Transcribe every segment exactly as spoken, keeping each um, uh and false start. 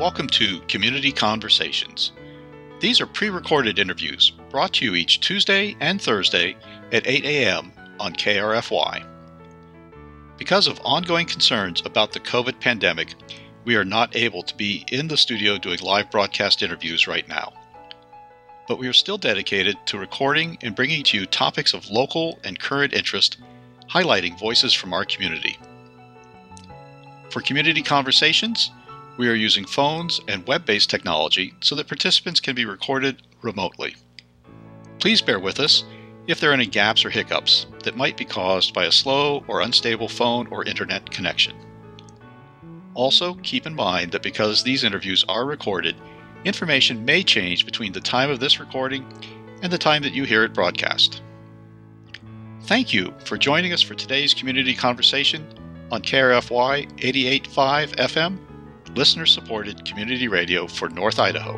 welcome to Community Conversations. These are pre-recorded interviews brought to you each Tuesday and Thursday at eight a.m. on K R F Y. Because of ongoing concerns about the COVID pandemic, we are not able to be in the studio doing live broadcast interviews right now. But we are still dedicated to recording and bringing to you topics of local and current interest, highlighting voices from our community. For Community Conversations, we are using phones and web-based technology so that participants can be recorded remotely. Please bear with us if there are any gaps or hiccups that might be caused by a slow or unstable phone or internet connection. Also, keep in mind that because these interviews are recorded, information may change between the time of this recording and the time that you hear it broadcast. Thank you for joining us for today's Community Conversation on K R F Y eighty-eight point five F M, listener-supported community radio for North Idaho.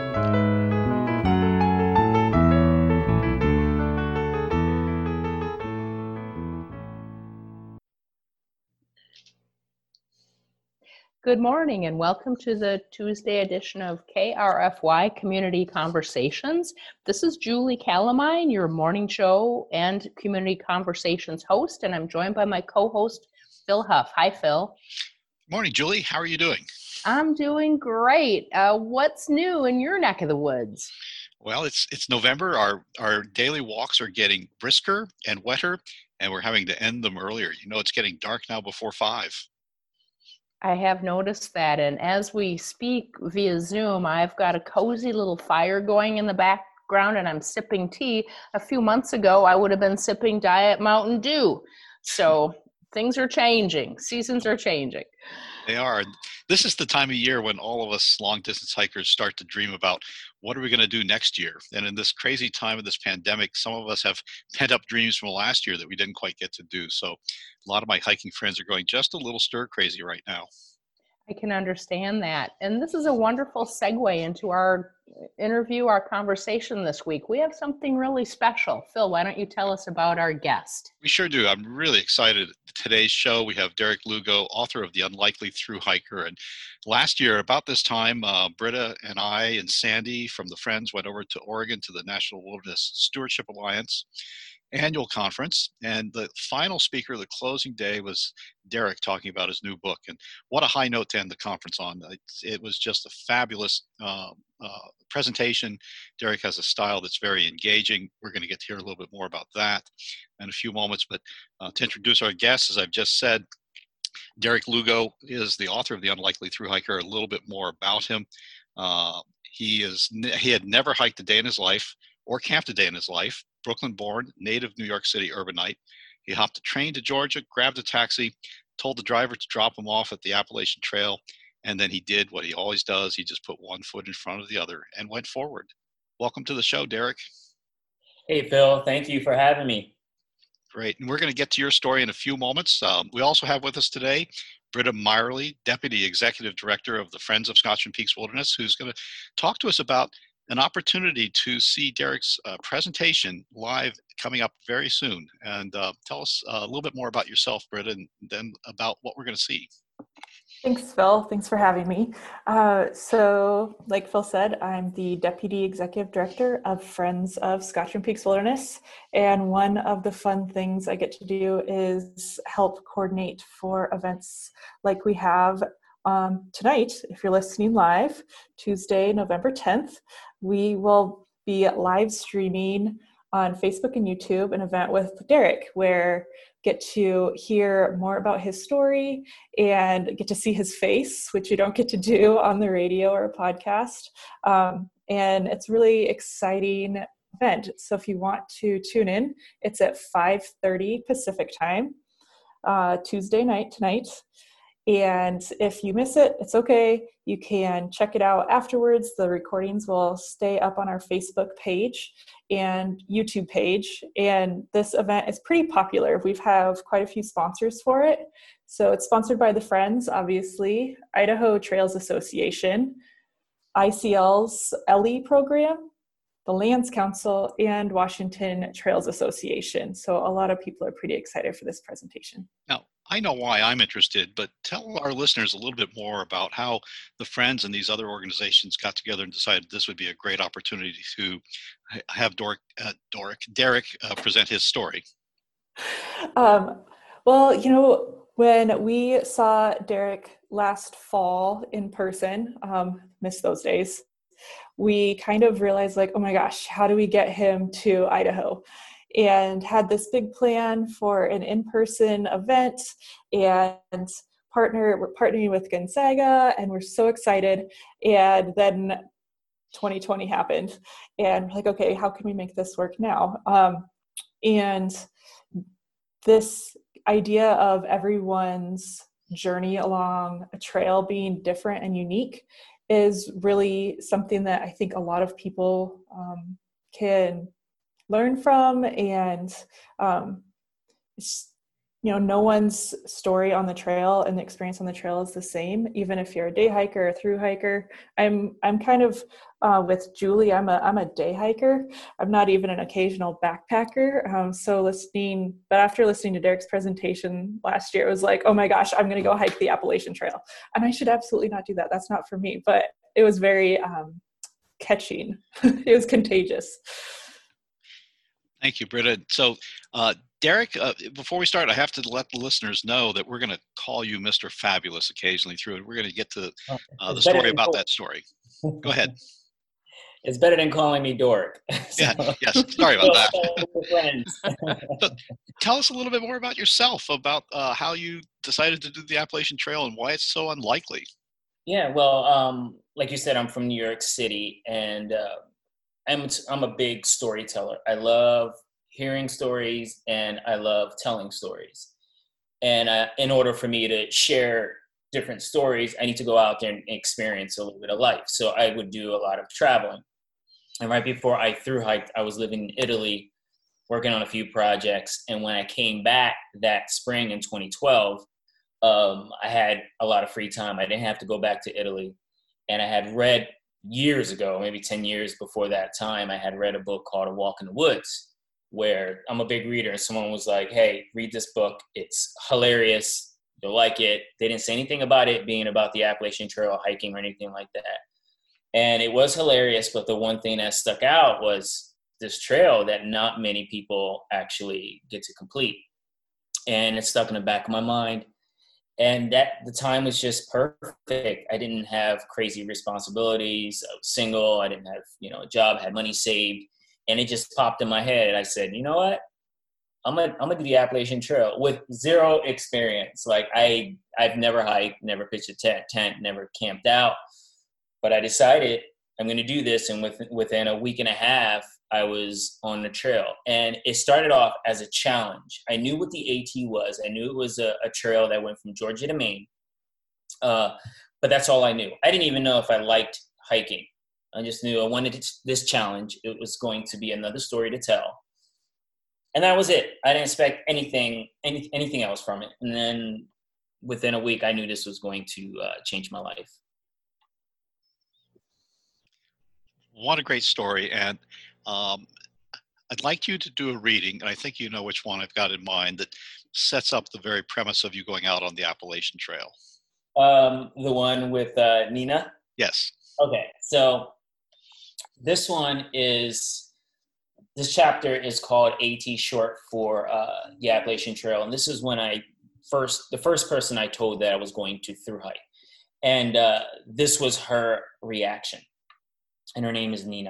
Good morning and welcome to the Tuesday edition of K R F Y Community Conversations. This is Julie Calamine, your morning show and Community Conversations host, and I'm joined by my co-host, Phil Huff. Hi, Phil. Morning, Julie. How are you doing? I'm doing great. Uh, what's new in your neck of the woods? Well, it's it's November. Our our daily walks are getting brisker and wetter, and we're having to end them earlier. You know, it's getting dark now before five. I have noticed that, and as we speak via Zoom, I've got a cozy little fire going in the background, and I'm sipping tea. A few months ago, I would have been sipping Diet Mountain Dew. So things are changing. Seasons are changing. They are. This is the time of year when all of us long-distance hikers start to dream about what are we going to do next year. And in this crazy time of this pandemic, some of us have pent-up dreams from last year that we didn't quite get to do. So a lot of my hiking friends are going just a little stir-crazy right now. I can understand that. And this is a wonderful segue into our interview, our conversation this week. We have something really special. Phil, why don't you tell us about our guest? We sure do. I'm really excited. Today's show, we have Derek Lugo, author of The Unlikely Thru Hiker. And last year, about this time, uh, Britta and I and Sandy from the Friends went over to Oregon to the National Wilderness Stewardship Alliance annual conference, and the final speaker, the closing day, was Derek talking about his new book. And what a high note to end the conference on. It, it was just a fabulous uh, uh, presentation. Derek has a style that's very engaging. We're going to get to hear a little bit more about that in a few moments, but uh, to introduce our guest, as I've just said, Derek Lugo is the author of The Unlikely Thru Hiker. A little bit more about him. Uh, he is he had never hiked a day in his life or camped a day in his life. Brooklyn-born, native New York City urbanite. He hopped a train to Georgia, grabbed a taxi, told the driver to drop him off at the Appalachian Trail, and then he did what he always does. He just put one foot in front of the other and went forward. Welcome to the show, Derek. Hey, Phil. Thank you for having me. Great. And we're going to get to your story in a few moments. Um, we also have with us today Britta Meyerly, Deputy Executive Director of the Friends of Scotch and Peaks Wilderness, who's going to talk to us about an opportunity to see Derek's uh, presentation live coming up very soon. And uh, tell us uh, a little bit more about yourself, Britta, and then about what we're going to see. Thanks, Phil. Thanks for having me. Uh, so, like Phil said, I'm the Deputy Executive Director of Friends of Scotch and Peaks Wilderness. And one of the fun things I get to do is help coordinate for events like we have Um, tonight, if you're listening live, Tuesday, November tenth, we will be live streaming on Facebook and YouTube an event with Derek where get to hear more about his story and get to see his face, which you don't get to do on the radio or a podcast. Um, and it's really exciting event. So if you want to tune in, it's at five thirty Pacific time, uh, Tuesday night tonight. And if you miss it, it's okay. You can check it out afterwards. The recordings will stay up on our Facebook page and YouTube page. And this event is pretty popular. We have quite a few sponsors for it. So it's sponsored by the Friends, obviously, Idaho Trails Association, I C L's L E program, the Lands Council, and Washington Trails Association. So a lot of people are pretty excited for this presentation. Now, I know why I'm interested, but tell our listeners a little bit more about how the Friends and these other organizations got together and decided this would be a great opportunity to ha- have Doric, uh, Doric, Derek uh, present his story. Um, well, you know, when we saw Derek last fall in person, um, missed those days, we kind of realized like, oh my gosh, how do we get him to Idaho? And had this big plan for an in-person event and partner, we're partnering with Gonzaga and we're so excited. And then twenty twenty happened and we're like, okay, how can we make this work now? Um, and this idea of everyone's journey along a trail being different and unique is really something that I think a lot of people um, can learn from. And um, it's, you know, no one's story on the trail and the experience on the trail is the same, even if you're a day hiker or a through hiker. I'm I'm kind of uh, with Julie. I'm a I'm a day hiker. I'm not even an occasional backpacker. Um, so listening, but after listening to Derek's presentation last year, it was like, oh my gosh, I'm going to go hike the Appalachian Trail, and I should absolutely not do that. That's not for me. But it was very um, catching. It was contagious. Thank you, Britta. So, uh, Derek, uh, before we start, I have to let the listeners know that we're going to call you Mister Fabulous occasionally through it. We're going to get to uh, the story about that story. Go ahead. It's better than calling me Doric. So, yeah, yes. Sorry about that. So, tell us a little bit more about yourself, about uh, how you decided to do the Appalachian Trail and why it's so unlikely. Yeah, well, um, like you said, I'm from New York City, and uh, I'm I'm a big storyteller. I love hearing stories and I love telling stories. And uh, in order for me to share different stories, I need to go out there and experience a little bit of life. So I would do a lot of traveling. And right before I thru hiked, I was living in Italy, working on a few projects. And when I came back that spring in twenty twelve, um, I had a lot of free time. I didn't have to go back to Italy. And I had read years ago, maybe ten years before that time, I had read a book called A Walk in the Woods, where I'm a big reader. And someone was like, hey, read this book. It's hilarious. You'll like it. They didn't say anything about it being about the Appalachian Trail, hiking, or anything like that. And it was hilarious. But the one thing that stuck out was this trail that not many people actually get to complete. And it stuck in the back of my mind. And that the time was just perfect. I didn't have crazy responsibilities. I was single. I didn't have, you know, a job, had money saved. And it just popped in my head. I said, you know what? I'm gonna I'm gonna do the Appalachian Trail with zero experience. Like I I've never hiked, never pitched a tent, tent, never camped out. But I decided I'm gonna do this, and with, within a week and a half, I was on the trail. And it started off as a challenge. I knew what the AT was. I knew it was a, a trail that went from Georgia to Maine. Uh, but that's all I knew. I didn't even know if I liked hiking. I just knew I wanted this challenge. It was going to be another story to tell. And that was it. I didn't expect anything, any, anything else from it. And then within a week, I knew this was going to uh, change my life. What a great story. And um, I'd like you to do a reading, and I think you know which one I've got in mind, that sets up the very premise of you going out on the Appalachian Trail. Um, the one with uh, Nina? Yes. Okay. So this one is... This chapter is called AT, short for uh, the Appalachian Trail. And this is when I first, the first person I told that I was going to thru hike. And uh, this was her reaction. And her name is Nina.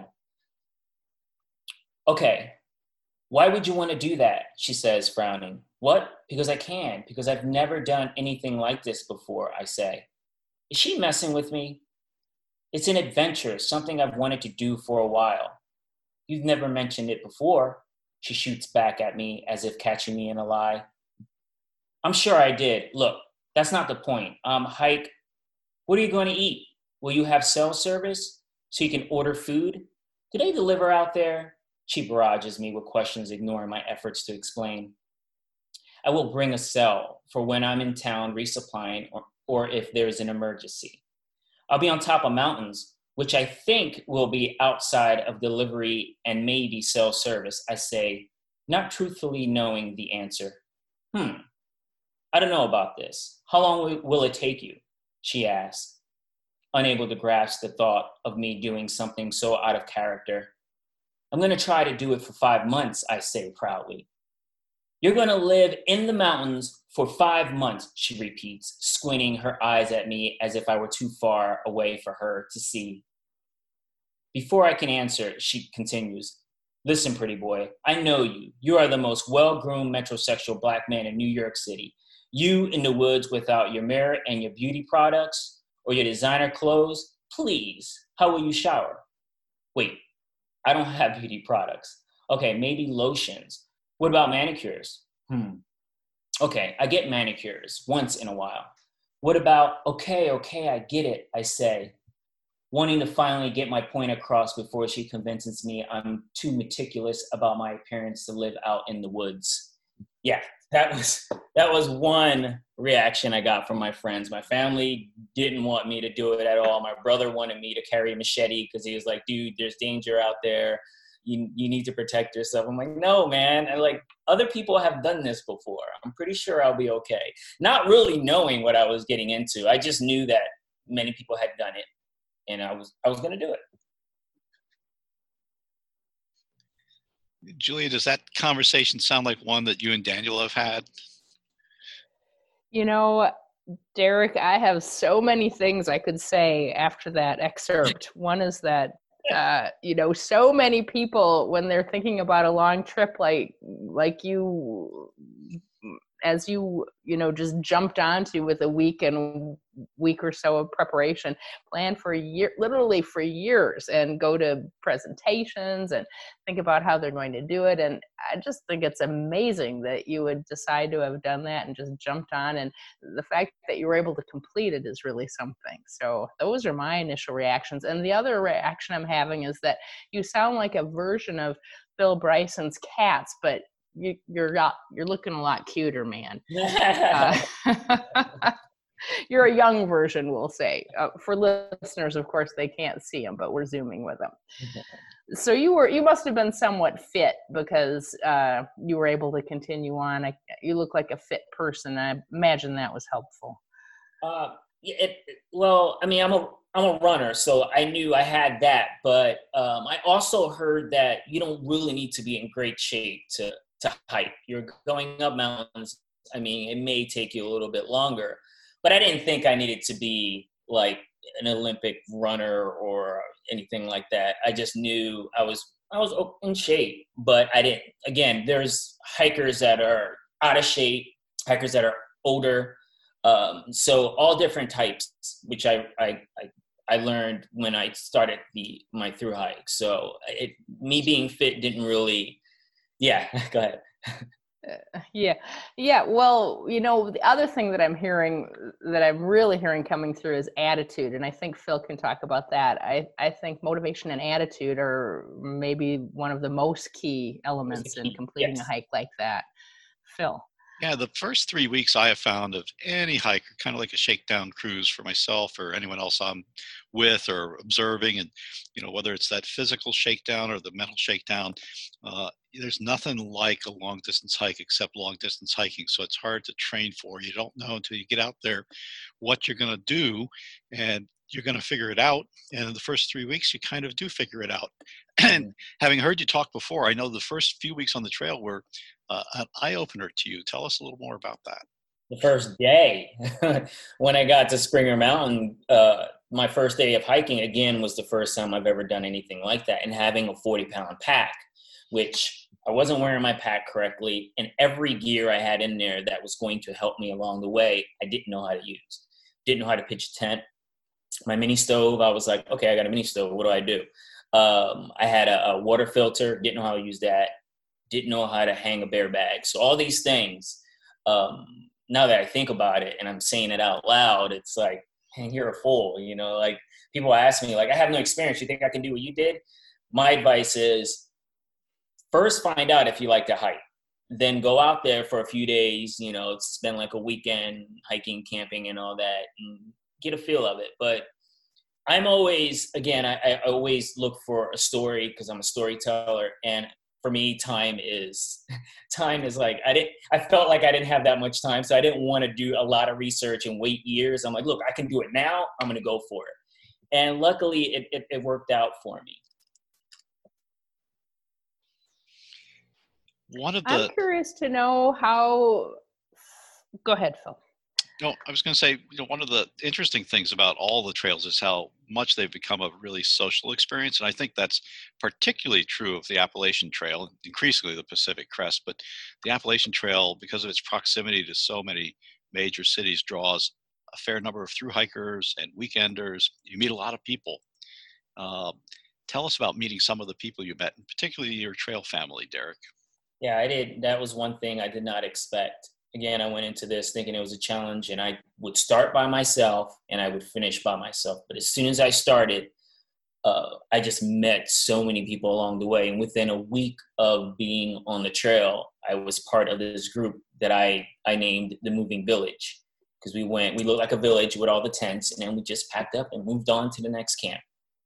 Okay, why would you want to do that? She says, frowning. What? Because I can, because I've never done anything like this before, I say. Is she messing with me? It's an adventure, something I've wanted to do for a while. You've never mentioned it before, she shoots back at me as if catching me in a lie. I'm sure I did. Look, that's not the point. Um, hike, what are you going to eat? Will you have cell service so you can order food? Do they deliver out there? She barrages me with questions, ignoring my efforts to explain. I will bring a cell for when I'm in town resupplying or, or if there's an emergency. I'll be on top of mountains, which I think will be outside of delivery and maybe cell service, I say, not truthfully knowing the answer. Hmm. I don't know about this. How long will, will it take you? She asked, unable to grasp the thought of me doing something so out of character. I'm going to try to do it for five months, I say proudly. You're going to live in the mountains for five months, she repeats, squinting her eyes at me as if I were too far away for her to see. Before I can answer, she continues, listen, pretty boy, I know you. You are the most well-groomed metrosexual black man in New York City. You in the woods without your mirror and your beauty products or your designer clothes? Please, how will you shower? Wait, I don't have beauty products. Okay, maybe lotions. What about manicures? Hmm. Okay, I get manicures once in a while. What about, okay, okay, I get it, I say, wanting to finally get my point across before she convinces me I'm too meticulous about my appearance to live out in the woods. Yeah, that was that was one reaction I got from my friends. My family didn't want me to do it at all. My brother wanted me to carry a machete because he was like, dude, there's danger out there. You, you need to protect yourself. I'm like, no, man. And like, other people have done this before. I'm pretty sure I'll be okay. Not really knowing what I was getting into. I just knew that many people had done it, and I was I was going to do it. Julia, does that conversation sound like one that you and Daniel have had? You know, Derek, I have so many things I could say after that excerpt. One is that Uh, you know, so many people, when they're thinking about a long trip, like like you, as you, you know, just jumped onto with a week and week or so of preparation, plan for a year, literally for years, and go to presentations and think about how they're going to do it. And I just think it's amazing that you would decide to have done that and just jumped on. And the fact that you were able to complete it is really something. So those are my initial reactions. And the other reaction I'm having is that you sound like a version of Bill Bryson's Cats, but you, you're got, you're looking a lot cuter, man. uh, You're a young version, we'll say. Uh, for listeners, of course, they can't see them, but we're zooming with them. So you were, you must have been somewhat fit because uh, you were able to continue on. I, you look like a fit person. I imagine that was helpful. Uh, it, well, I mean, I'm a I'm a runner, so I knew I had that. But um, I also heard that you don't really need to be in great shape to to hike. You're going up mountains. I mean, it may take you a little bit longer. But I didn't think I needed to be like an Olympic runner or anything like that. I just knew I was I was in shape, but I didn't. Again, there's hikers that are out of shape, hikers that are older, um, so all different types, which I I I, I learned when I started the my through hike. So it, me being fit didn't really. Yeah, go ahead. Uh, yeah. Yeah. Well, you know, the other thing that I'm hearing, that I'm really hearing coming through is attitude. And I think Phil can talk about that. I, I think motivation and attitude are maybe one of the most key elements in completing yes. a hike like that. Phil. Yeah, the first three weeks I have found of any hike are kind of like a shakedown cruise for myself or anyone else I'm with or observing. And, you know, whether it's that physical shakedown or the mental shakedown, uh, there's nothing like a long distance hike except long distance hiking. So it's hard to train for. You don't know until you get out there what you're going to do, and you're going to figure it out. And in the first three weeks, you kind of do figure it out. And having heard you talk before, I know the first few weeks on the trail were uh, an eye-opener to you. Tell us a little more about that. The first day when I got to Springer Mountain, uh, my first day of hiking, again, was the first time I've ever done anything like that. And having a forty pound pack, which I wasn't wearing my pack correctly. And every gear I had in there that was going to help me along the way, I didn't know how to use. Didn't know how to pitch a tent. My mini stove, I was like, okay, I got a mini stove. What do I do? Um, I had a, a water filter. Didn't know how to use that. Didn't know how to hang a bear bag. So all these things, um, now that I think about it and I'm saying it out loud, it's like, man, you're a fool. You know, like people ask me, like, I have no experience. You think I can do what you did? My advice is first find out if you like to hike. Then go out there for a few days, you know, spend like a weekend hiking, camping and all that and get a feel of it. But I'm always, again, I, I always look for a story because I'm a storyteller. And for me, time is, time is like, I didn't, I felt like I didn't have that much time. So I didn't want to do a lot of research and wait years. I'm like, look, I can do it now. I'm going to go for it. And luckily it, it, it worked out for me. One of the, I'm curious to know how, go ahead, Phil. No, I was going to say, you know, one of the interesting things about all the trails is how much they've become a really social experience. And I think that's particularly true of the Appalachian Trail, increasingly the Pacific Crest. But the Appalachian Trail, because of its proximity to so many major cities, draws a fair number of thru hikers and weekenders. You meet a lot of people. Uh, tell us about meeting some of the people you met, and particularly your trail family, Derek. Yeah, I did. That was one thing I did not expect. Again, I went into this thinking it was a challenge, and I would start by myself and I would finish by myself. But as soon as I started, uh, I just met so many people along the way. And within a week of being on the trail, I was part of this group that I, I named the Moving Village, because we went, we looked like a village with all the tents, and then we just packed up and moved on to the next camp.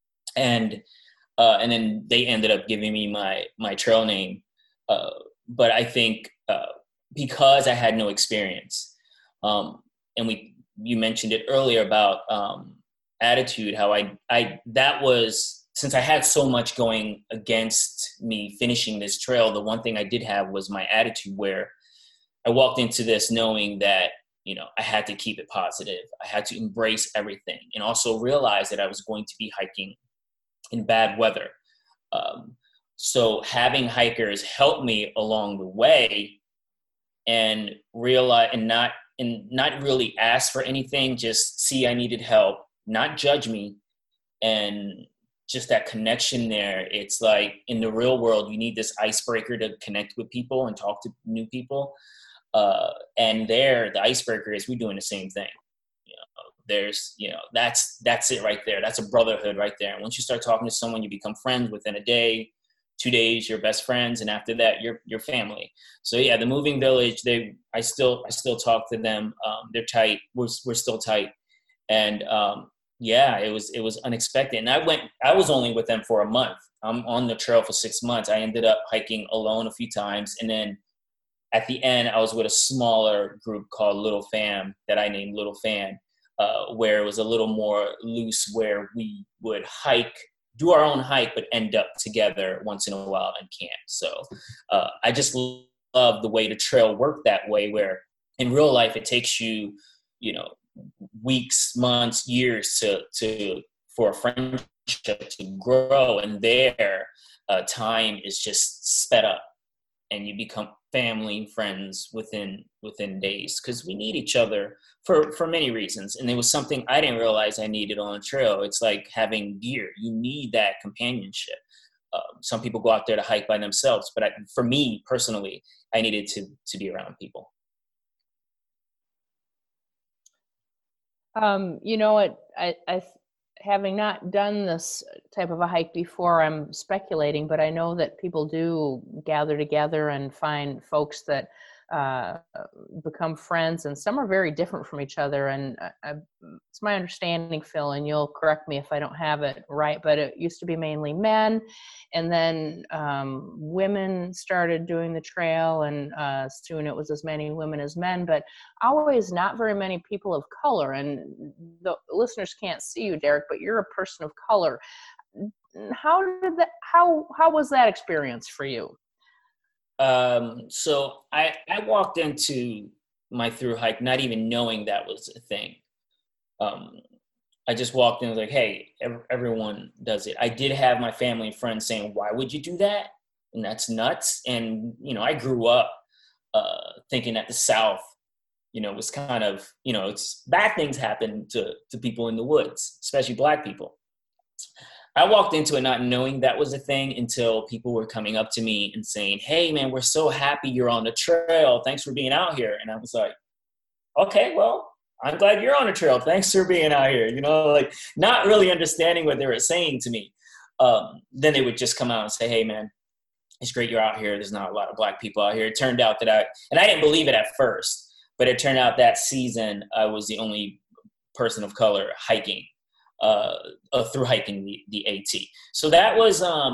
And uh, and then they ended up giving me my my trail name. Uh, but I think uh, because I had no experience, um, and we you mentioned it earlier about um, attitude, how I I that was, since I had so much going against me finishing this trail, the one thing I did have was my attitude, where I walked into this knowing that, you know, I had to keep it positive. I had to embrace everything, and also realize that I was going to be hiking in bad weather. Um, so having hikers help me along the way, and realize, and not, and not really ask for anything, just see I needed help, not judge me. And just that connection there. It's like in the real world, you need this icebreaker to connect with people and talk to new people. Uh, and there, the icebreaker is we're doing the same thing. You know, there's, you know, that's, that's it right there. That's a brotherhood right there. And once you start talking to someone, you become friends within a day, two days, you're best friends. And after that, you're, you're family. So yeah, the Moving Village, they, I still, I still talk to them. Um, they're tight. We're, we're still tight. And, um, yeah, it was, it was unexpected. And I went, I was only with them for a month. I'm on the trail for six months. I ended up hiking alone a few times. And then at the end, I was with a smaller group called Little Fam that I named Little Fan, uh, where it was a little more loose, where we would hike, do our own hike, but end up together once in a while in camp. So uh, I just love the way the trail worked that way, where in real life, it takes you, you know, weeks, months, years to, to, for a friendship to grow. And there, uh, time is just sped up, and you become family, friends within, within days, because we need each other for, for many reasons. And it was something I didn't realize I needed on a trail. It's like having gear. You need that companionship. Uh, some people go out there to hike by themselves, but I, for me personally, I needed to, to be around people. Um, you know what, I, I, having not done this type of a hike before, I'm speculating, but I know that people do gather together and find folks that uh, become friends, and some are very different from each other. And I, I, it's my understanding, Phil, and you'll correct me if I don't have it right, but it used to be mainly men, and then um, women started doing the trail, and uh, soon it was as many women as men, but always not very many people of color. And the listeners can't see you, Derek, but you're a person of color. How did that, how, how was that experience for you? Um, so I, I walked into my thru hike not even knowing that was a thing. Um, I just walked in and was like, hey, ev- everyone does it. I did have my family and friends saying, why would you do that? And that's nuts. And, you know, I grew up uh, thinking that the South, you know, was kind of, you know, it's bad things happen to, to people in the woods, especially Black people. I walked into it not knowing that was a thing until people were coming up to me and saying, hey, man, we're so happy you're on the trail. Thanks for being out here. And I was like, okay, well, I'm glad you're on the trail. Thanks for being out here. You know, like not really understanding what they were saying to me. Um, then they would just come out and say, hey, man, it's great you're out here. There's not a lot of Black people out here. It turned out that I, and I didn't believe it at first, but it turned out that season I was the only person of color hiking. Uh, uh, through hiking the, the AT. So that was, um,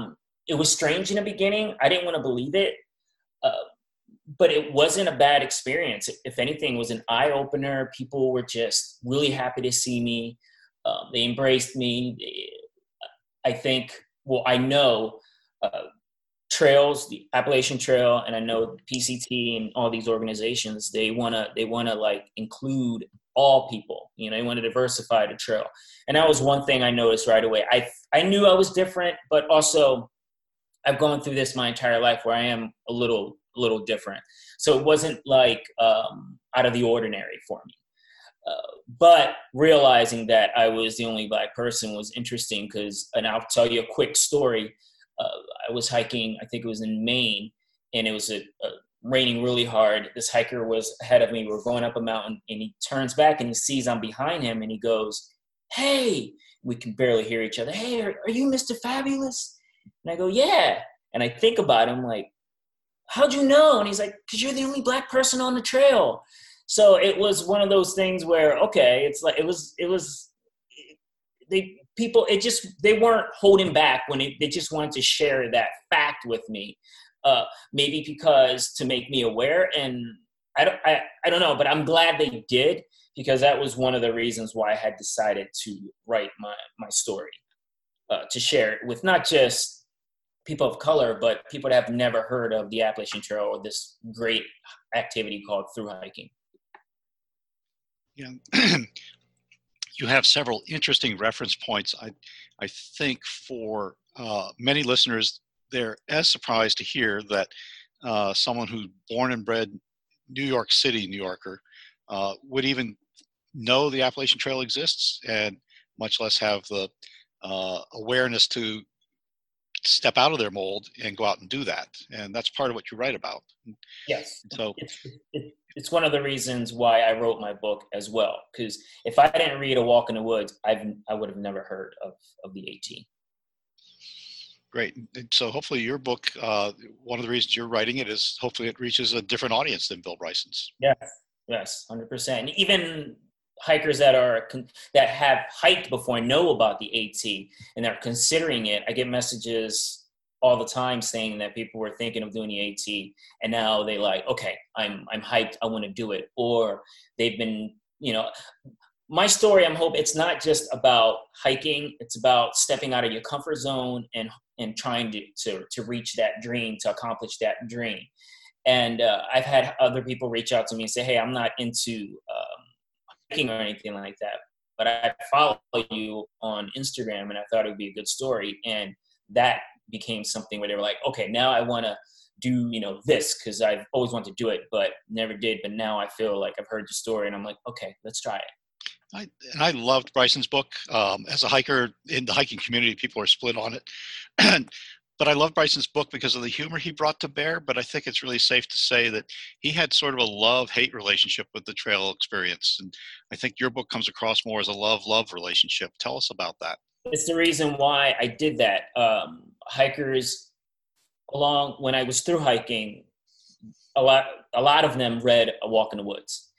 it was strange in the beginning. I didn't want to believe it. Uh, but it wasn't a bad experience. If anything, it was an eye opener. People were just really happy to see me. Um, they embraced me. I think, well, I know uh, trails, the Appalachian Trail, and I know P C T and all these organizations, they want to, they want to like include all people, you know, they want to diversify the trail. And that was one thing I noticed right away. I, I knew I was different, but also I've gone through this my entire life where I am a little, a little different. So it wasn't like um, out of the ordinary for me. Uh, but realizing that I was the only Black person was interesting because, and I'll tell you a quick story. Uh, I was hiking, I think it was in Maine, and it was a, a raining really hard. This hiker was ahead of me. We were going up a mountain, and he turns back and he sees I'm behind him, and he goes, "Hey," we can barely hear each other. "Hey, are, are you Mister Fabulous?" And I go, "Yeah." And I think about him like, "How'd you know?" And he's like, "Because you're the only Black person on the trail." So it was one of those things where, okay, it's like, it was, it was, they, people, it just, they weren't holding back when it, they just wanted to share that fact with me. Uh, maybe because to make me aware, and I don't, I, I don't know, but I'm glad they did, because that was one of the reasons why I had decided to write my, my story, uh, to share it with not just people of color, but people that have never heard of the Appalachian Trail or this great activity called thru hiking. Yeah, you have several interesting reference points. I, I think for uh, many listeners, they're as surprised to hear that uh, someone who's born and bred New York City, New Yorker, uh, would even know the Appalachian Trail exists, and much less have the uh, awareness to step out of their mold and go out and do that. And that's part of what you write about. Yes. So it's, it, it's one of the reasons why I wrote my book as well. Because if I didn't read A Walk in the Woods, I've, I would have never heard of, of the AT. Great. And so hopefully your book, uh, one of the reasons you're writing it is hopefully it reaches a different audience than Bill Bryson's. Yes. Yes. one hundred percent. And even hikers that are that have hiked before know about the AT and they're considering it. I get messages all the time saying that people were thinking of doing the AT, and now they like, okay, I'm I'm hyped, I want to do it. Or they've been, you know, my story, I'm hoping it's not just about hiking, it's about stepping out of your comfort zone and and trying to to, to reach that dream, to accomplish that dream. And uh, I've had other people reach out to me and say, hey, I'm not into um, hiking or anything like that, but I follow you on Instagram and I thought it would be a good story. And that became something where they were like, okay, now I want to do, you know, this, because I've always wanted to do it, but never did. But now I feel like I've heard the story and I'm like, okay, let's try it. I, and I loved Bryson's book. Um, as a hiker in the hiking community, people are split on it. But I love Bryson's book because of the humor he brought to bear. But I think it's really safe to say that he had sort of a love-hate relationship with the trail experience. And I think your book comes across more as a love-love relationship. Tell us about that. It's the reason why I did that. Um, hikers, along when I was through hiking, a lot, a lot of them read A Walk in the Woods.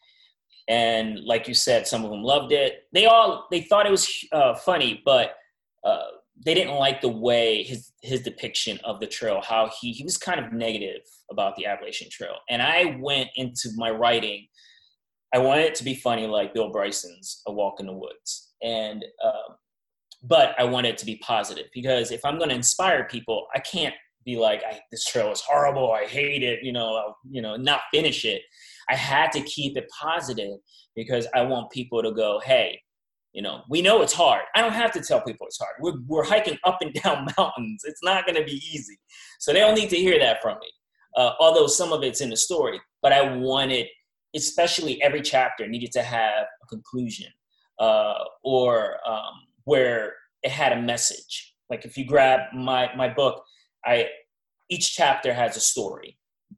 And like you said, some of them loved it. They all, they thought it was uh, funny, but uh, they didn't like the way his, his depiction of the trail, how he, he was kind of negative about the Appalachian Trail. And I went into my writing, I wanted it to be funny like Bill Bryson's A Walk in the Woods. And, um, but I wanted it to be positive, because if I'm going to inspire people, I can't be like, I, this trail is horrible, I hate it, you know, I'll, you know, not finish it. I had to keep it positive because I want people to go, hey, you know, we know it's hard. I don't have to tell people it's hard. We're, we're hiking up and down mountains. It's not going to be easy. So they don't need to hear that from me, uh, although some of it's in the story. But I wanted, especially every chapter needed to have a conclusion uh, or um, where it had a message. Like if you grab my, my book, I each chapter has a story.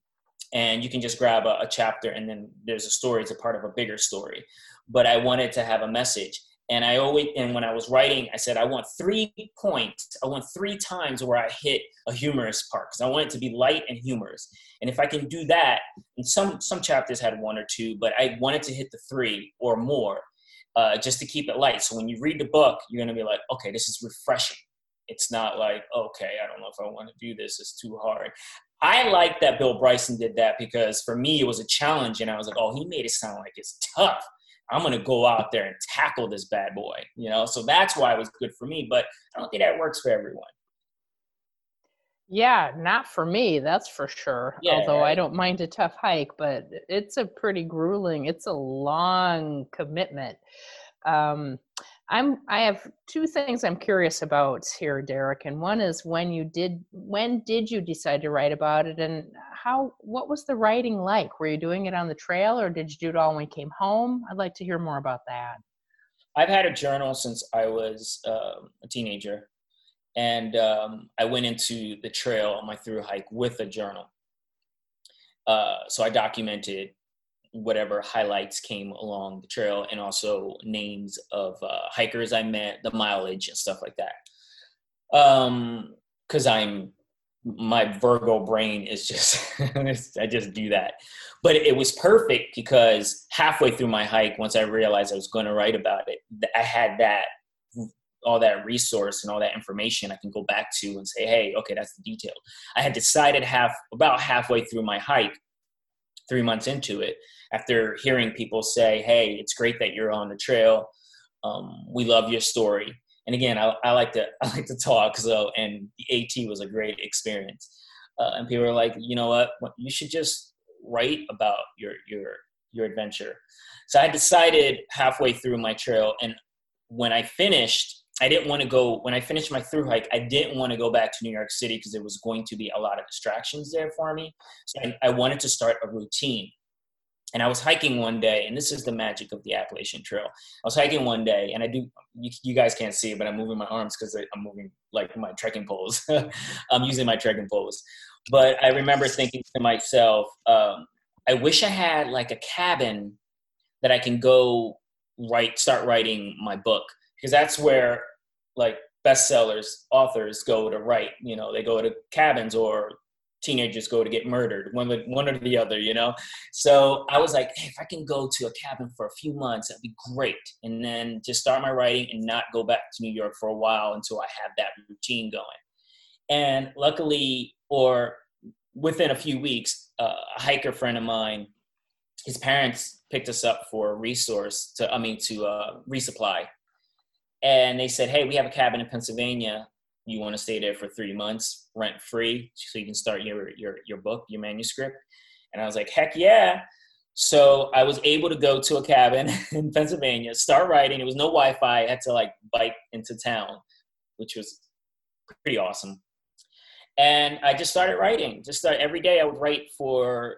And you can just grab a, a chapter and then there's a story. It's a part of a bigger story. But I wanted to have a message. And I always, and when I was writing, I said, I want three points. I want three times where I hit a humorous part, because I want it to be light and humorous. And if I can do that, and some, some chapters had one or two, but I wanted to hit the three or more uh, just to keep it light. So when you read the book, you're going to be like, okay, this is refreshing. It's not like, okay, I don't know if I want to do this. It's too hard. I like that Bill Bryson did that because for me, it was a challenge. And I was like, oh, he made it sound like it's tough. I'm going to go out there and tackle this bad boy, you know? So that's why it was good for me. But I don't think that works for everyone. Yeah, not for me, that's for sure. Yeah, Although right? I don't mind a tough hike, but it's a pretty grueling, it's a long commitment. Um, I'm I have two things I'm curious about here, Derek, and one is when you did when did you decide to write about it, and how what was the writing like? Were you doing it on the trail, or did you do it all when you came home? I'd like to hear more about that. I've had a journal since I was uh, a teenager. And um, I went into the trail on my through hike with a journal. Uh, so I documented whatever highlights came along the trail and also names of uh, hikers I met, the mileage and stuff like that. Um, cause I'm, my Virgo brain is just, I just do that. But it was perfect because halfway through my hike, once I realized I was going to write about it, I had that all that resource and all that information I can go back to and say, hey, okay, that's the detail. I had decided half about halfway through my hike, three months into it, after hearing people say, hey, it's great that you're on the trail. Um, we love your story. And again, I, I like to I like to talk, so and the AT was a great experience. Uh, and people are like, you know what, you should just write about your your your adventure. So I decided halfway through my trail, and when I finished, I didn't want to go, when I finished my through hike, I didn't want to go back to New York City because there was going to be a lot of distractions there for me. So I, I wanted to start a routine. And I was hiking one day, and this is the magic of the Appalachian Trail. I was hiking one day, and I do, you, you guys can't see it, but I'm moving my arms because I'm moving like my trekking poles. I'm using my trekking poles. But I remember thinking to myself, um, I wish I had like a cabin that I can go write, start writing my book. Because that's where like bestsellers, authors go to write, you know, they go to cabins or teenagers go to get murdered, one, one or the other, you know? So I was like, hey, if I can go to a cabin for a few months, that'd be great. And then just start my writing and not go back to New York for a while until I have that routine going. And luckily, or within a few weeks, uh, a hiker friend of mine, his parents picked us up for a resource to, I mean, to uh, resupply. And they said, hey, we have a cabin in Pennsylvania. You want to stay there for three months, rent free, so you can start your, your, your book, your manuscript. And I was like, heck yeah. So I was able to go to a cabin in Pennsylvania, start writing. There was no Wi-Fi. I had to like bike into town, which was pretty awesome. And I just started writing. Just start, every day I would write for,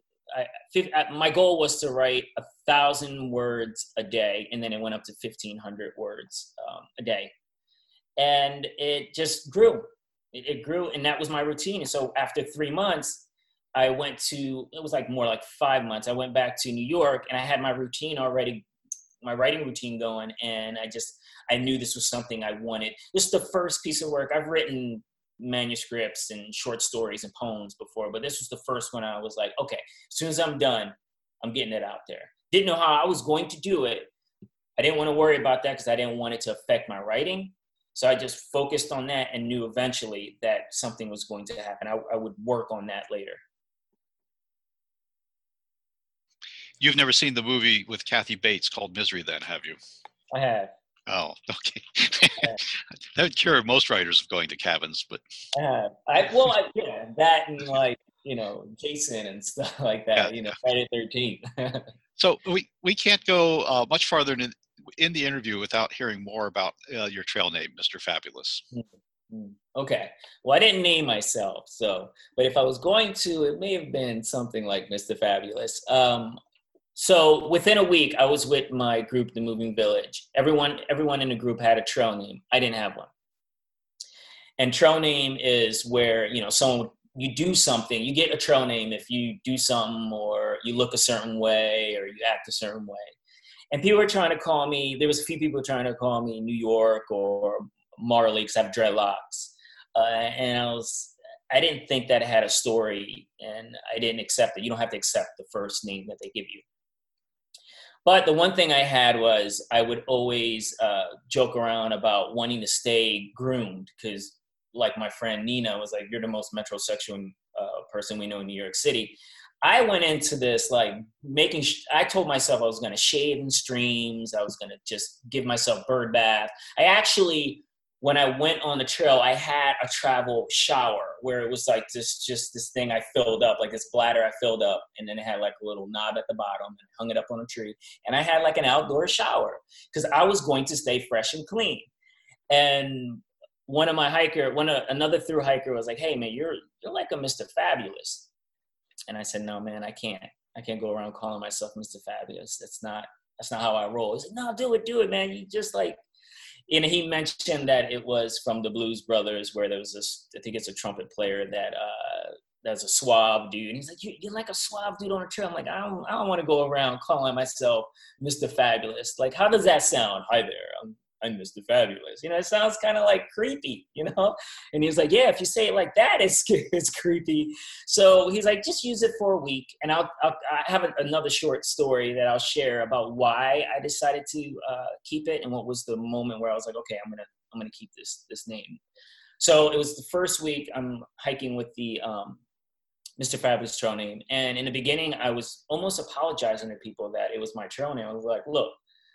I, my goal was to write a thousand words a day, and then it went up to fifteen hundred words um, a day, and it just grew. It, it grew, and that was my routine. And so after three months, I went to, it was like more like five months. I went back to New York, and I had my routine already, my writing routine going, and I just, I knew this was something I wanted. This is the first piece of work I've written. Manuscripts and short stories and poems before, but this was the first one I was like, okay, as soon as I'm done, I'm getting it out there. Didn't know how I was going to do it. I didn't want to worry about that because I didn't want it to affect my writing. So I just focused on that and knew eventually that something was going to happen. I, I would work on that later. You've never seen the movie with Kathy Bates called Misery then, have you? I have. Oh, okay. That would cure most writers of going to cabins, but I have. I well, I, yeah, that and like you know Jason and stuff like that. Yeah, you know, Friday the thirteenth. So we we can't go uh, much farther in in the interview without hearing more about uh, your trail name, Mister Fabulous. Mm-hmm. Okay. Well, I didn't name myself, so but if I was going to, it may have been something like Mister Fabulous. Um, So within a week, I was with my group, The Moving Village. Everyone, everyone in the group had a trail name. I didn't have one. And trail name is where, you know, someone, you do something, you get a trail name if you do something or you look a certain way or you act a certain way. And people were trying to call me, there was a few people trying to call me New York or Marley because I have dreadlocks. Uh, and I was, I didn't think that it had a story and I didn't accept it. You don't have to accept the first name that they give you. But the one thing I had was I would always uh, joke around about wanting to stay groomed because, like my friend Nina was like, "You're the most metrosexual uh, person we know in New York City." I went into this like making. Sh- I told myself I was going to shave in streams. I was going to just give myself bird bath. I actually, when I went on the trail, I had a travel shower where it was like this, just this thing I filled up, like this bladder I filled up, and then it had like a little knob at the bottom and hung it up on a tree. And I had like an outdoor shower because I was going to stay fresh and clean. And one of my hiker, one of, another through hiker was like, "Hey man, you're you're like a Mister Fabulous." And I said, "No man, I can't. I can't go around calling myself Mister Fabulous. That's not that's not how I roll." He said, "No, do it, do it, man. You just like." And he mentioned that it was from the Blues Brothers, where there was this, I think it's a trumpet player that uh, that's a suave dude. And he's like, you, you're like a suave dude on a trail. I'm like, I don't, I don't want to go around calling myself Mister Fabulous. Like, how does that sound? Hi there, I'm, I'm Mister Fabulous. You know, it sounds kind of like creepy, you know? And he's like, yeah, if you say it like that, it's, it's creepy. So he's like, just use it for a week. And I'll, I'll I have a, another short story that I'll share about why I decided to uh, keep it and what was the moment where I was like, okay, I'm going to, I'm going to keep this, this name. So it was the first week I'm hiking with the um, Mister Fabulous trail name. And in the beginning, I was almost apologizing to people that it was my trail name. I was like, look,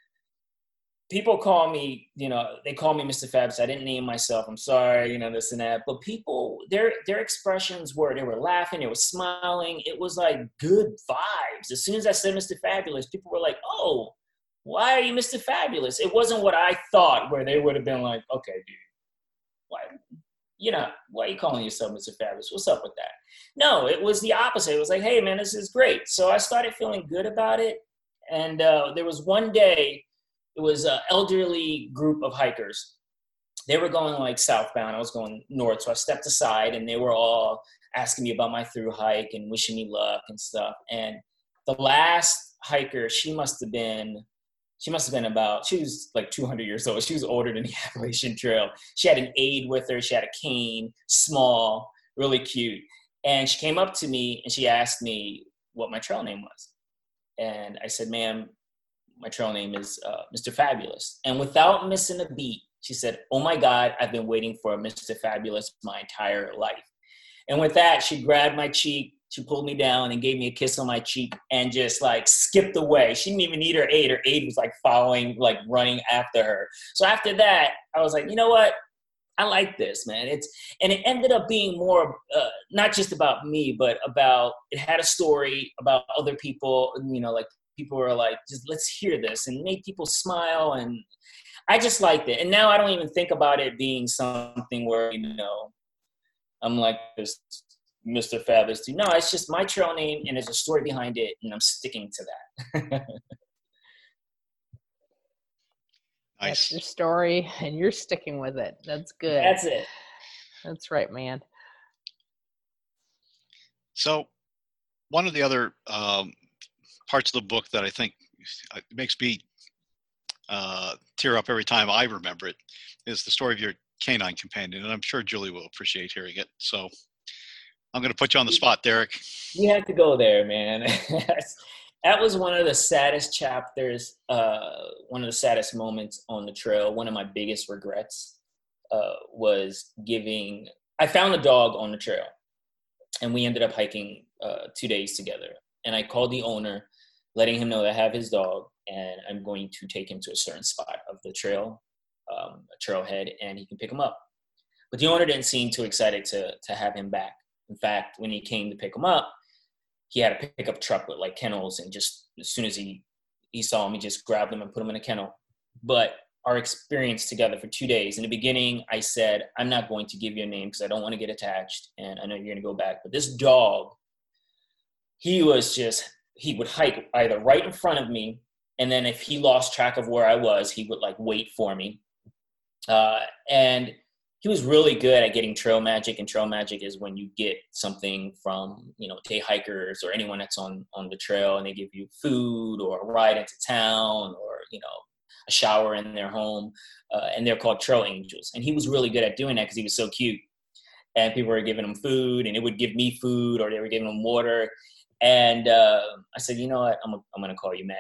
people call me, you know, they call me Mister Fabulous. I didn't name myself. I'm sorry, you know, this and that. But people, their their expressions were, they were laughing, they were smiling. It was like good vibes. As soon as I said Mister Fabulous, people were like, oh, why are you Mister Fabulous? It wasn't what I thought, where they would have been like, okay, dude, why, you know, why are you calling yourself Mister Fabulous? What's up with that? No, it was the opposite. It was like, hey, man, this is great. So I started feeling good about it. And uh, there was one day, it was an elderly group of hikers. They were going like southbound. I was going north. So I stepped aside and they were all asking me about my through hike and wishing me luck and stuff. And the last hiker, she must have been, she must have been about, she was like two hundred years old. She was older than the Appalachian Trail. She had an aide with her. She had a cane, small, really cute. And she came up to me and she asked me what my trail name was. And I said, ma'am, my trail name is uh, Mister Fabulous. And without missing a beat, she said, oh my God, I've been waiting for a Mister Fabulous my entire life. And with that, she grabbed my cheek, she pulled me down and gave me a kiss on my cheek and just like skipped away. She didn't even need her aide. Her aide was like following, like running after her. So after that, I was like, you know what? I like this, man. It's, and it ended up being more, uh, not just about me, but about, it had a story about other people, you know, like, people were like, just let's hear this and make people smile. And I just liked it. And now I don't even think about it being something where, you know, I'm like this Mister Fabulous. No, it's just my trail name and there's a story behind it and I'm sticking to that. Nice. That's your story and you're sticking with it. That's good. That's it. That's right, man. So one of the other um, parts of the book that I think makes me uh, tear up every time I remember it is the story of your canine companion, and I'm sure Julie will appreciate hearing it. So I'm going to put you on the spot, Derek. You had to go there, man. That was one of the saddest chapters, uh, one of the saddest moments on the trail. One of my biggest regrets uh, was giving, I found a dog on the trail, and we ended up hiking uh, two days together. And I called the owner, letting him know that I have his dog and I'm going to take him to a certain spot of the trail, um, a trailhead, and he can pick him up. But the owner didn't seem too excited to to have him back. In fact, when he came to pick him up, he had a pickup truck with like kennels, and just as soon as he, he saw him, he just grabbed him and put him in a kennel. But our experience together for two days, in the beginning, I said, I'm not going to give you a name because I don't want to get attached and I know you're going to go back. But this dog, he was just, he would hike either right in front of me, and then if he lost track of where I was, he would like wait for me. Uh, and he was really good at getting trail magic, and trail magic is when you get something from, you know, day hikers or anyone that's on, on the trail, and they give you food or a ride into town or, you know, a shower in their home, uh, and they're called trail angels. And he was really good at doing that because he was so cute, and people were giving him food, and it would give me food, or they were giving him water. And uh, I said, you know what, I'm, I'm going to call you Magic.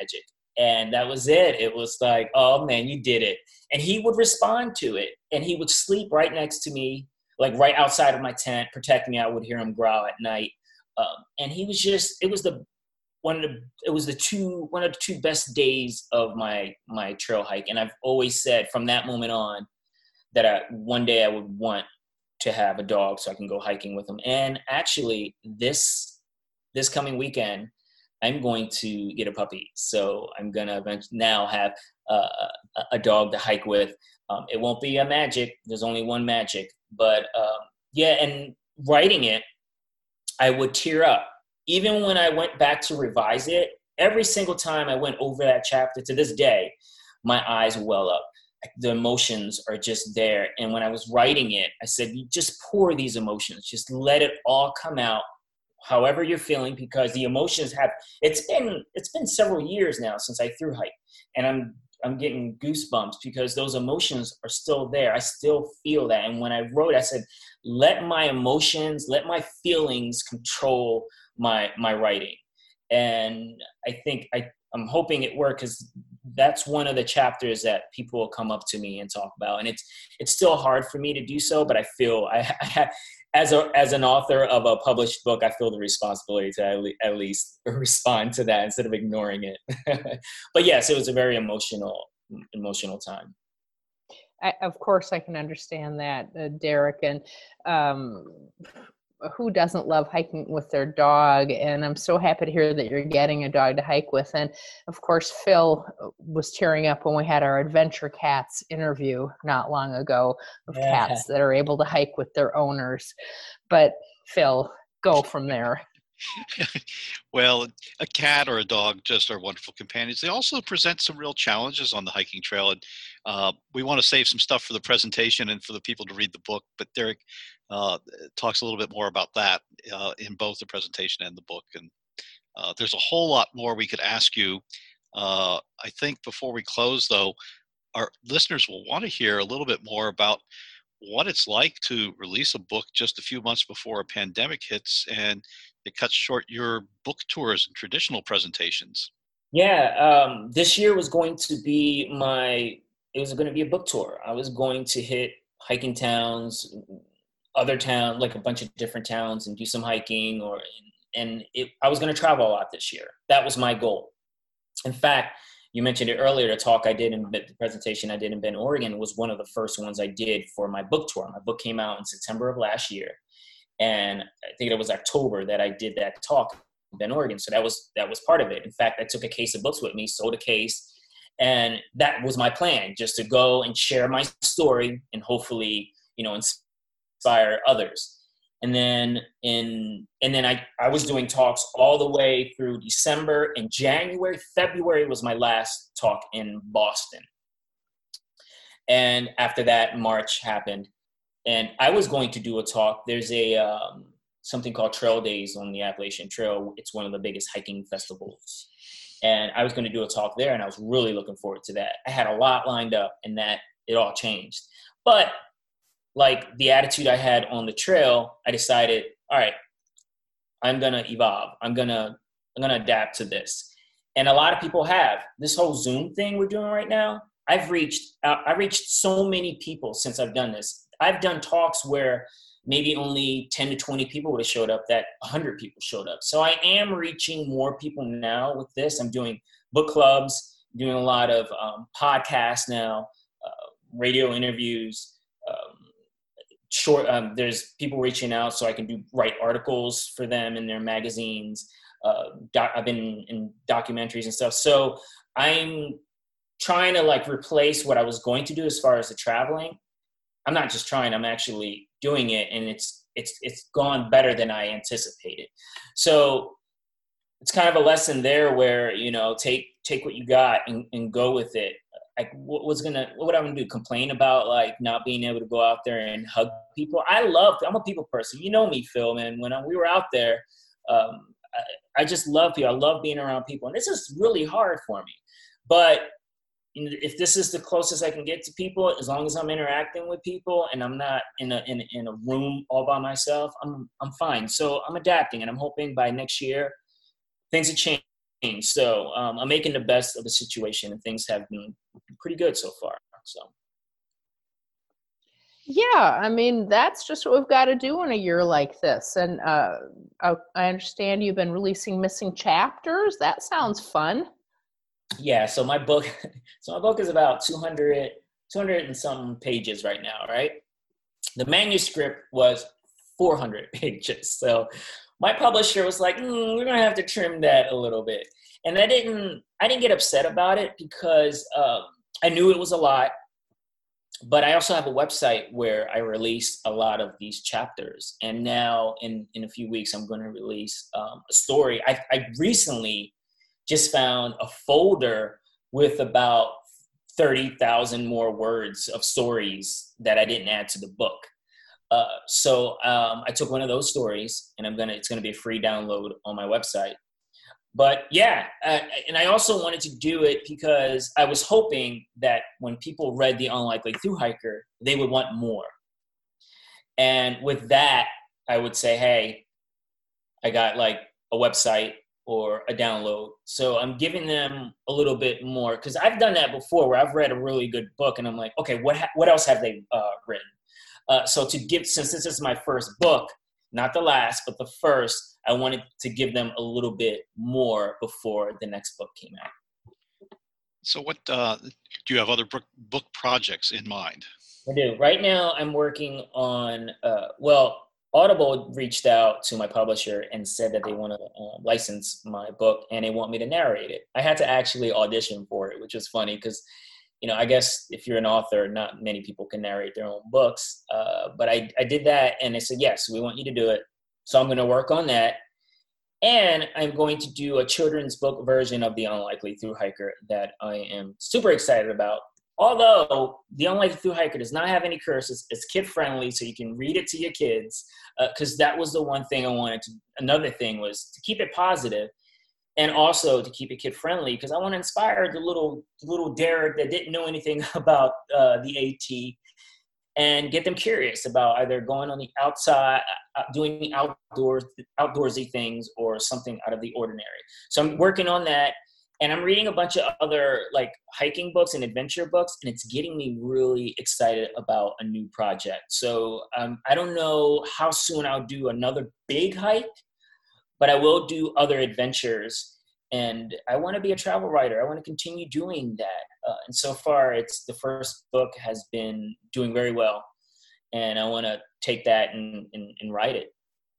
And that was it. It was like, oh man, you did it. And he would respond to it. And he would sleep right next to me, like right outside of my tent, protecting me. I would hear him growl at night. Um, and he was just, it was the, one of the, it was the two, one of the two best days of my, my trail hike. And I've always said from that moment on that I, one day I would want to have a dog so I can go hiking with him. And actually this, this coming weekend, I'm going to get a puppy. So I'm going to eventually now have uh, a dog to hike with. Um, it won't be a Magic. There's only one Magic. But um, yeah, and writing it, I would tear up. Even when I went back to revise it, every single time I went over that chapter to this day, my eyes well up. The emotions are just there. And when I was writing it, I said, you just pour these emotions. Just let it all come out. However you're feeling, because the emotions have, it's been, it's been several years now since I thru hike, and I'm, I'm getting goosebumps because those emotions are still there. I still feel that. And when I wrote, I said, let my emotions, let my feelings control my, my writing. And I think I, I'm hoping it worked, because that's one of the chapters that people will come up to me and talk about. And it's, it's still hard for me to do so, but I feel I, I have, As a as an author of a published book, I feel the responsibility to at, le- at least respond to that instead of ignoring it. But yes, it was a very emotional emotional time. I, of course, I can understand that, uh, Derek. And um, who doesn't love hiking with their dog? And I'm so happy to hear that you're getting a dog to hike with. And of course, Phil was tearing up when we had our Adventure Cats interview not long ago of Yeah. cats that are able to hike with their owners. But Phil, go from there. Well, a cat or a dog just are wonderful companions. They also present some real challenges on the hiking trail. And uh, we want to save some stuff for the presentation and for the people to read the book. But Derek uh, talks a little bit more about that uh, in both the presentation and the book. And uh, there's a whole lot more we could ask you. Uh, I think before we close, though, our listeners will want to hear a little bit more about what it's like to release a book just a few months before a pandemic hits, and it cuts short your book tours and traditional presentations. Yeah, um, this year was going to be my, it was going to be a book tour. I was going to hit hiking towns, other town, like a bunch of different towns, and do some hiking, or, and it, I was going to travel a lot this year. That was my goal. In fact, you mentioned it earlier, the talk I did in the presentation I did in Bend, Oregon was one of the first ones I did for my book tour. My book came out in September of last year. And I think it was October that I did that talk in Bend, Oregon. So that was, that was part of it. In fact, I took a case of books with me, sold a case. And that was my plan, just to go and share my story and hopefully, you know, inspire others. And then in, and then I, I was doing talks all the way through December, and January, February was my last talk in Boston. And after that, March happened, and I was going to do a talk. There's a, um, something called Trail Days on the Appalachian Trail. It's one of the biggest hiking festivals. And I was going to do a talk there, and I was really looking forward to that. I had a lot lined up, and that it all changed. But like the attitude I had on the trail, I decided, all right, I'm going to evolve. I'm going to, I'm going to adapt to this. And a lot of people have. This whole Zoom thing we're doing right now, I've reached, uh, I reached so many people since I've done this. I've done talks where maybe only ten to twenty people would have showed up, that one hundred people showed up. So I am reaching more people now with this. I'm doing book clubs, doing a lot of um, podcasts now, uh, radio interviews, um, short, um, there's people reaching out so I can do write articles for them in their magazines. Uh, doc, I've been in documentaries and stuff. So I'm trying to like replace what I was going to do as far as the traveling. I'm not just trying, I'm actually doing it, and it's, it's, it's gone better than I anticipated. So it's kind of a lesson there where, you know, take, take what you got and, and go with it. Like what was gonna, what would I gonna do? Complain about like not being able to go out there and hug people? I love, I'm a people person. You know me, Phil, man. When I, we were out there, um, I, I just love people. I love being around people, and this is really hard for me. But if this is the closest I can get to people, as long as I'm interacting with people and I'm not in a in, in a room all by myself, I'm I'm fine. So I'm adapting, and I'm hoping by next year things have changed. So um, I'm making the best of the situation, and things have been pretty good so far. So. Yeah, I mean, that's just what we've got to do in a year like this. And uh, I, I understand you've been releasing missing chapters. That sounds fun. Yeah, so my book, so my book is about two hundred, two hundred and some pages right now, right? The manuscript was four hundred pages. So my publisher was like, mm, we're gonna have to trim that a little bit. And I didn't, I didn't get upset about it because um, I knew it was a lot. But I also have a website where I release a lot of these chapters. And now in, in a few weeks, I'm going to release um, a story. I, I recently just found a folder with about thirty thousand more words of stories that I didn't add to the book. Uh, so um, I took one of those stories, and I'm gonna it's gonna be a free download on my website. But yeah, uh, and I also wanted to do it because I was hoping that when people read The Unlikely Thru Hiker, they would want more. And with that, I would say, hey, I got like a website or a download. So I'm giving them a little bit more, because I've done that before where I've read a really good book and I'm like, okay, what ha- what else have they uh, written? Uh, so to give, since this is my first book, not the last, but the first, I wanted to give them a little bit more before the next book came out. So what, uh, do you have other book, book projects in mind? I do. Right now I'm working on, uh, well, Audible reached out to my publisher and said that they want to uh, license my book and they want me to narrate it. I had to actually audition for it, which is funny because, you know, I guess if you're an author, not many people can narrate their own books. Uh, but I, I did that and they said, yes, we want you to do it. So I'm going to work on that. And I'm going to do a children's book version of The Unlikely Thru Hiker that I am super excited about. Although The Unlikely Thru Hiker does not have any curses, it's kid friendly, so you can read it to your kids. Because uh, that was the one thing I wanted to. Another thing was to keep it positive, and also to keep it kid friendly. Because I want to inspire the little little Derek that didn't know anything about uh, the AT, and get them curious about either going on the outside, uh, doing outdoors outdoorsy things, or something out of the ordinary. So I'm working on that. And I'm reading a bunch of other like hiking books and adventure books, and it's getting me really excited about a new project. So um, I don't know how soon I'll do another big hike, but I will do other adventures. And I want to be a travel writer. I want to continue doing that. Uh, and so far, it's the first book has been doing very well. And I want to take that and, and, and write it.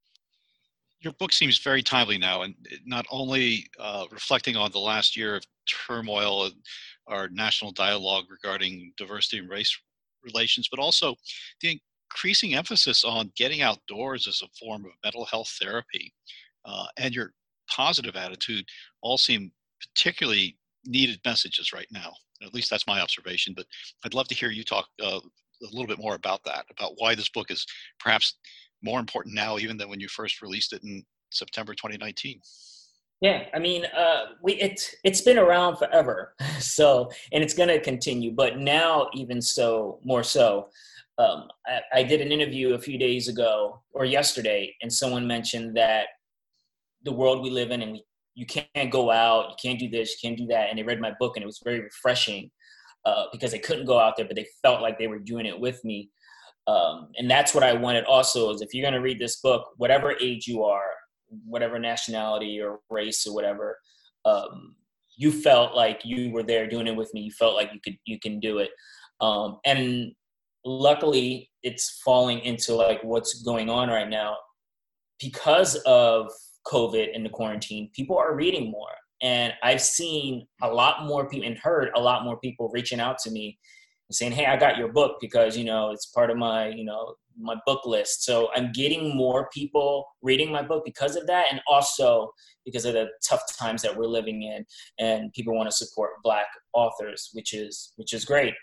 Your book seems very timely now, and not only uh, reflecting on the last year of turmoil in our national dialogue regarding diversity and race relations, but also the increasing emphasis on getting outdoors as a form of mental health therapy, uh, and your positive attitude all seem particularly needed messages right now. At least that's my observation, but I'd love to hear you talk uh, a little bit more about that, about why this book is perhaps more important now even than when you first released it in September twenty nineteen. Yeah, I mean, uh, we it it's been around forever, so and it's going to continue. But now, even so, more so, um, I, I did an interview a few days ago or yesterday, and someone mentioned that the world we live in, and we, you can't go out, you can't do this, you can't do that, and they read my book, and it was very refreshing uh, because they couldn't go out there, but they felt like they were doing it with me. Um, and that's what I wanted also, is if you're going to read this book, whatever age you are, whatever nationality or race or whatever, um, you felt like you were there doing it with me. You felt like you could, you can do it. Um, and luckily it's falling into like what's going on right now because of COVID and the quarantine. People are reading more, and I've seen a lot more people and heard a lot more people reaching out to me saying, hey, I got your book because, you know, it's part of my, you know, my book list. So I'm getting more people reading my book because of that. And also because of the tough times that we're living in, and people want to support Black authors, which is, which is great.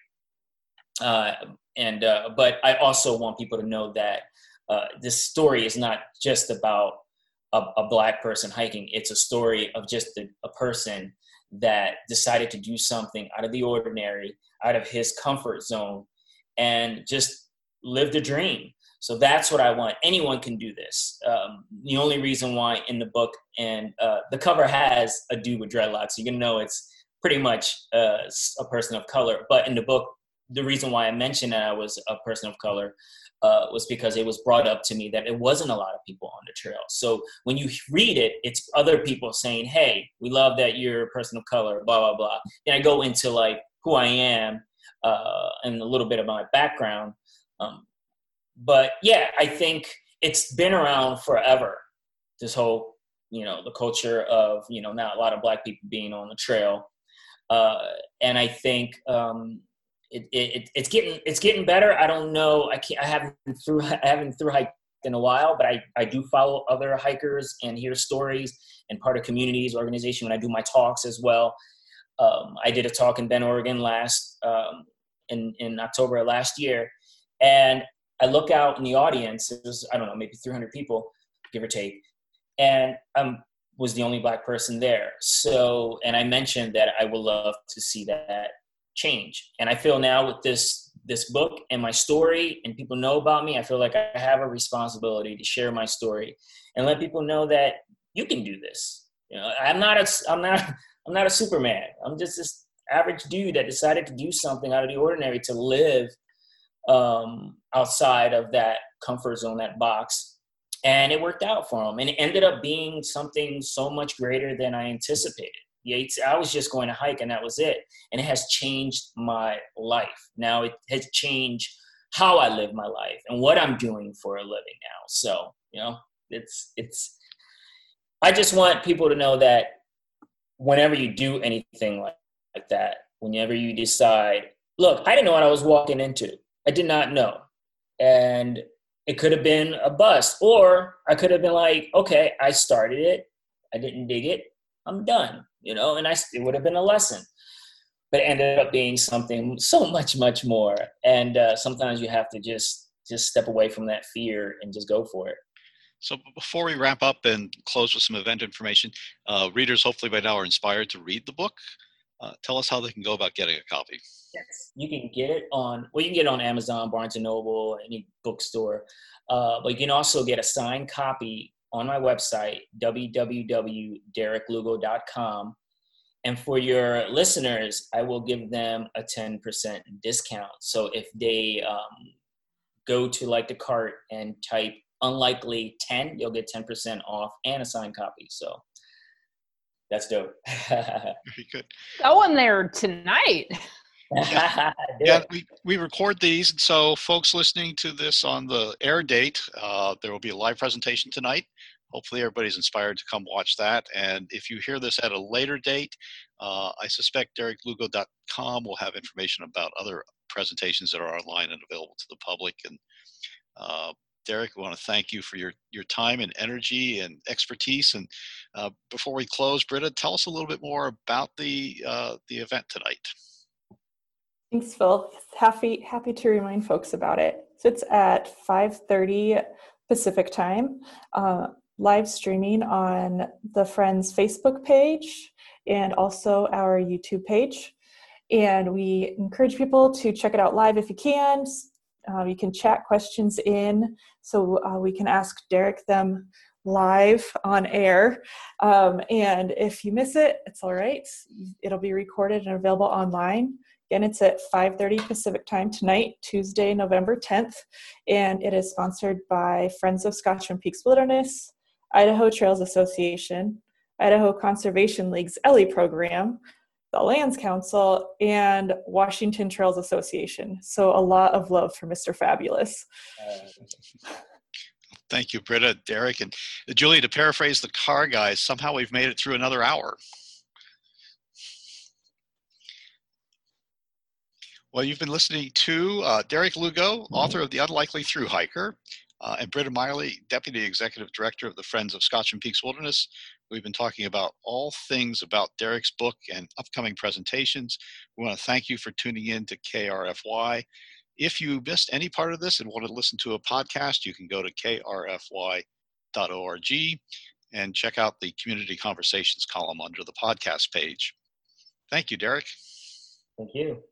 Uh, and, uh, but I also want people to know that uh, this story is not just about a, a Black person hiking. It's a story of just a, a person that decided to do something out of the ordinary, out of his comfort zone, and just lived a dream. So that's what I want. Anyone can do this. Um, the only reason why in the book, and uh, the cover has a dude with dreadlocks, so you can know it's pretty much uh, a person of color. But in the book, the reason why I mentioned that I was a person of color uh, was because it was brought up to me that it wasn't a lot of people on the trail. So when you read it, it's other people saying, hey, we love that you're a person of color, blah, blah, blah. Then I go into like who I am uh, and a little bit of my background. Um, But yeah, I think it's been around forever. This whole, you know, the culture of, you know, not a lot of Black people being on the trail. Uh, and I think um, it, it, it's getting, it's getting better. I don't know. I can't, I haven't through, I haven't through hiked in a while, but I, I do follow other hikers and hear stories and part of communities organization when I do my talks as well. Um, I did a talk in Bend, Oregon last, um, in, in October of last year. And I look out in the audience, it was, I don't know, maybe three hundred people, give or take. And I um, was the only Black person there. So, and I mentioned that I would love to see that change. And I feel now with this, this book and my story and people know about me, I feel like I have a responsibility to share my story and let people know that you can do this. You know, I'm not a, I'm not, I'm not a Superman. I'm just this average dude that decided to do something out of the ordinary to live um, outside of that comfort zone, that box. And it worked out for him. And it ended up being something so much greater than I anticipated. Yates, I was just going to hike and that was it. And it has changed my life. Now it has changed how I live my life and what I'm doing for a living now. So, you know, it's, it's, I just want people to know that whenever you do anything like, like that, whenever you decide, look, I didn't know what I was walking into. I did not know. And it could have been a bust, or I could have been like, okay, I started it. I didn't dig it. I'm done, you know, and I, it would have been a lesson, but it ended up being something so much, much more. And uh, sometimes you have to just, just step away from that fear and just go for it. So before we wrap up and close with some event information, uh, readers hopefully by now are inspired to read the book. Uh, tell us how they can go about getting a copy. Yes, you can get it on, well, you can get it on Amazon, Barnes and Noble, any bookstore. Uh, but you can also get a signed copy on my website, w w w dot derek lugo dot com. And for your listeners, I will give them a ten percent discount. So if they um, go to like the cart and type unlikely ten, you'll get ten percent off and a signed copy. So that's dope. Very good. Going there tonight. Yeah, yeah we, we record these, and so folks listening to this on the air date, uh, there will be a live presentation tonight. Hopefully everybody's inspired to come watch that. And if you hear this at a later date, uh, I suspect derek lugo dot com will have information about other presentations that are online and available to the public. And uh, Derek, we want to thank you for your, your time and energy and expertise. And uh, before we close, Britta, tell us a little bit more about the uh, the event tonight. Thanks, Phil. Happy happy to remind folks about it. So it's at five thirty Pacific time, uh, live streaming on the Friends Facebook page and also our YouTube page. And we encourage people to check it out live if you can. Uh, you can chat questions in so uh, we can ask Derek them live on air. Um, and if you miss it, it's all right. It'll be recorded and available online. Again, it's at five thirty Pacific time tonight, Tuesday, November tenth. And it is sponsored by Friends of Scotch-Rim Peaks Wilderness, Idaho Trails Association, Idaho Conservation League's Ellie program, the Lands Council, and Washington Trails Association. So a lot of love for Mister Fabulous. Uh, Thank you, Britta, Derek, and Julie, to paraphrase the car guys, somehow we've made it through another hour. Well, you've been listening to uh, Derek Lugo, author of The Unlikely Thru Hiker, uh, and Britta Miley, Deputy Executive Director of the Friends of Scotch-Rim Peaks Wilderness. We've been talking about all things about Derek's book and upcoming presentations. We want to thank you for tuning in to K R F Y. If you missed any part of this and want to listen to a podcast, you can go to k r f y dot org and check out the Community Conversations column under the podcast page. Thank you, Derek. Thank you.